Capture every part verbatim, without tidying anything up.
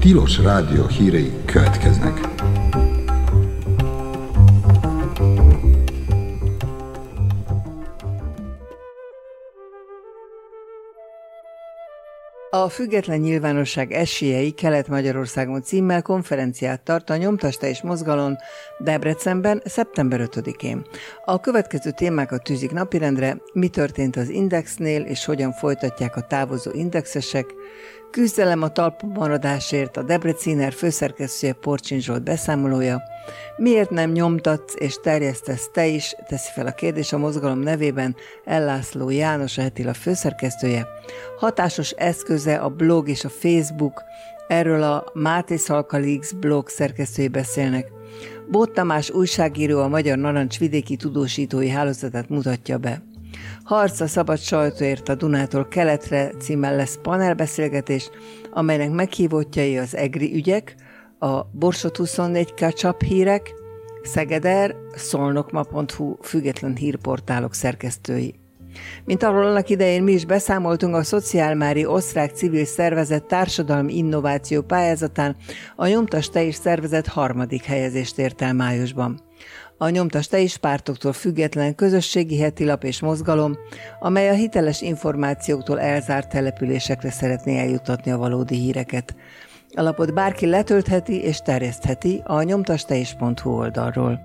Tilos Rádió hírei következnek. A Független Nyilvánosság esélyei Kelet-Magyarországon címmel konferenciát tart a Nyomtasd és Mozgalom Debrecenben szeptember ötödikén. A következő témákat tűzik napirendre: mi történt az Indexnél és hogyan folytatják a távozó indexesek, küzdelem a talpon maradásért, a Debreciner főszerkesztője Porcsin Zsolt beszámolója, miért nem nyomtatsz és terjesztesz te is, teszi fel a kérdés a mozgalom nevében Ellászló János, a Hetilap főszerkesztője, hatásos eszköze a blog és a Facebook, erről a Máté Szalka Leaks blog szerkesztői beszélnek. Bót Tamás újságíró a Magyar Narancs vidéki tudósítói hálózatát mutatja be. Harc a szabad sajtóért a Dunától keletre címmel lesz panelbeszélgetés, amelynek meghívottjai az EGRI ügyek, a Borsot huszonnégy Kacsap hírek, Szegeder, szolnokma pont hu független hírportálok szerkesztői. Mint arról annak idején mi is beszámoltunk, a Szociálmári osztrák civil szervezet társadalmi innováció pályázatán a Nyomtasd te is szervezet harmadik helyezést ért el májusban. A Nyomtasd te is pártoktól független közösségi hetilap és mozgalom, amely a hiteles információktól elzárt településekre szeretné eljuttatni a valódi híreket. A lapot bárki letöltheti és terjesztheti a nyomtasd te is pont hu oldalról.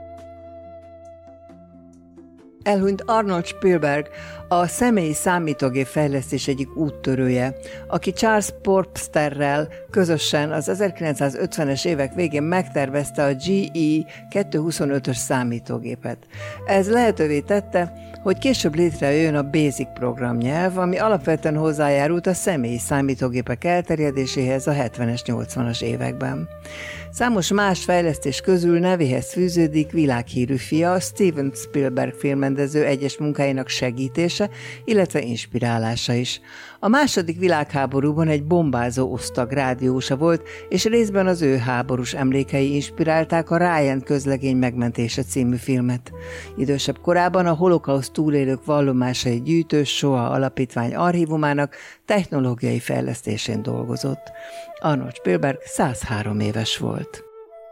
Elhunyt Arnold Spielberg, a személyi számítógép fejlesztés egyik úttörője, aki Charles Popsterrel közösen az ezerkilencszázötvenes évek végén megtervezte a G E kétszázhuszonötös számítógépet. Ez lehetővé tette, hogy később létrejöjjön a BASIC programnyelv, ami alapvetően hozzájárult a személyi számítógépek elterjedéséhez a hetvenes, nyolcvanas években. Számos más fejlesztés közül nevéhez fűződik világhírű fia, Steven Spielberg filmrendező egyes munkáinak segítése, illetve inspirálása is. A második világháborúban egy bombázó osztag rádiósa volt, és részben az ő háborús emlékei inspirálták a Ryan közlegény megmentése című filmet. Idősebb korában a holokauszt túlélők vallomásai gyűjtő SOA alapítvány archívumának technológiai fejlesztésén dolgozott. Arnold Spielberg százhárom éves volt.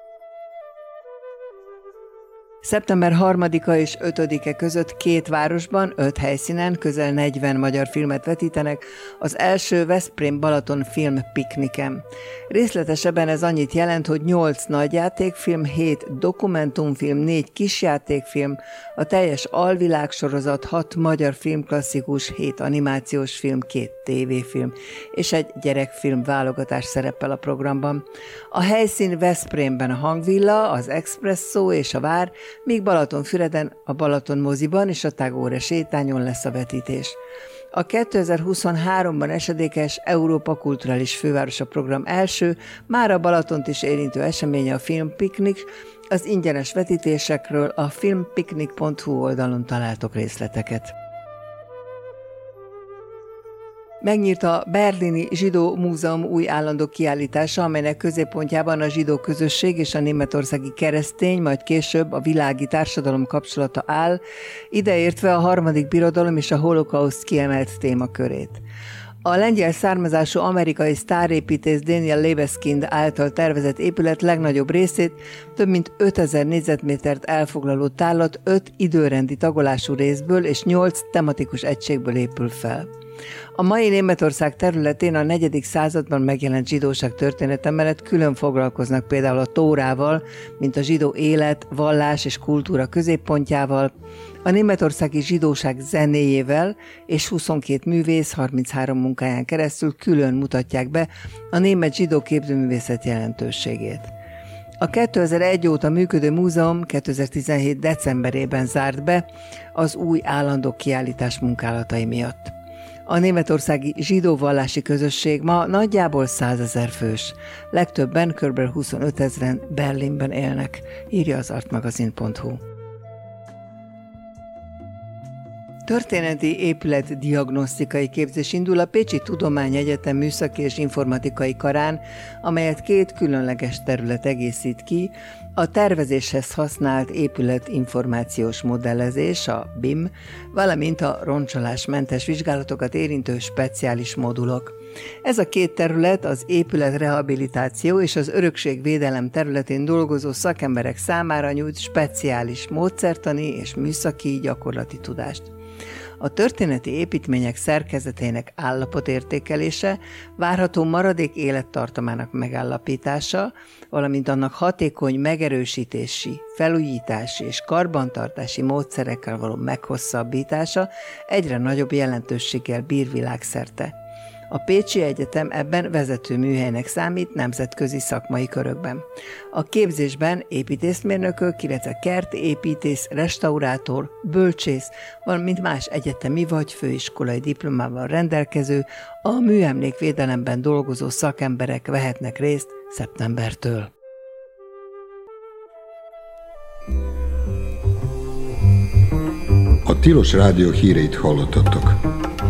szeptember harmadika és ötödike között két városban, öt helyszínen közel negyven magyar filmet vetítenek, az első Veszprém-Balaton film pikniken. Részletesebben ez annyit jelent, hogy nyolc nagyjátékfilm, hét dokumentumfilm, négy kisjátékfilm, a teljes alvilág sorozat, hat magyar filmklasszikus, hét animációs film, két tévéfilm és egy gyerekfilm válogatás szerepel a programban. A helyszín Veszprémben a Hangvilla, az Expresszó és a Vár, míg Balatonfüreden a Balaton moziban és a Tagore sétányon lesz a vetítés. A kétezer-huszonháromban esedékes Európa Kulturális Fővárosa program első, már a Balatont is érintő eseménye a Filmpiknik. Az ingyenes vetítésekről a filmpiknik pont hu oldalon találtok részleteket. Megnyílt a Berlini Zsidó Múzeum új állandó kiállítása, amelynek középpontjában a zsidó közösség és a németországi keresztény, majd később a világi társadalom kapcsolata áll, ideértve a harmadik birodalom és a holokauszt kiemelt témakörét. A lengyel származású amerikai sztárépítész Daniel Libeskind által tervezett épület legnagyobb részét, több mint ötezer négyzetmétert elfoglaló tárlat öt időrendi tagolású részből és nyolc tematikus egységből épül fel. A mai Németország területén a negyedik században megjelent zsidóság története mellett külön foglalkoznak például a Tórával, mint a zsidó élet, vallás és kultúra középpontjával, a németországi zsidóság zenéjével és huszonkét művész harminchárom munkáján keresztül külön mutatják be a német zsidó képzőművészet jelentőségét. A kétezer-egy óta működő múzeum kétezer-tizenhét decemberében zárt be az új állandó kiállítás munkálatai miatt. A németországi zsidó vallási közösség ma nagyjából százezer fős, legtöbben kb. huszonötezren Berlinben élnek, írja az artmagazin pont hu. Történeti épületdiagnosztikai képzés indul a Pécsi Tudományegyetem Műszaki és Informatikai Karán, amelyet két különleges terület egészít ki, a tervezéshez használt épületinformációs modellezés, a bé i em, valamint a roncsolásmentes vizsgálatokat érintő speciális modulok. Ez a két terület az épületrehabilitáció és az örökségvédelem területén dolgozó szakemberek számára nyújt speciális módszertani és műszaki gyakorlati tudást. A történeti építmények szerkezetének állapotértékelése, várható maradék élettartamának megállapítása, valamint annak hatékony megerősítési, felújítási és karbantartási módszerekkel való meghosszabbítása egyre nagyobb jelentőséggel bír világszerte. A Pécsi Egyetem ebben vezető műhelynek számít nemzetközi szakmai körökben. A képzésben építészmérnökök, illetve kertépítész, restaurátor, bölcsész, valamint más egyetemi vagy főiskolai diplomával rendelkező, a műemlékvédelemben dolgozó szakemberek vehetnek részt szeptembertől. A Tilos Rádió híreit hallottatok.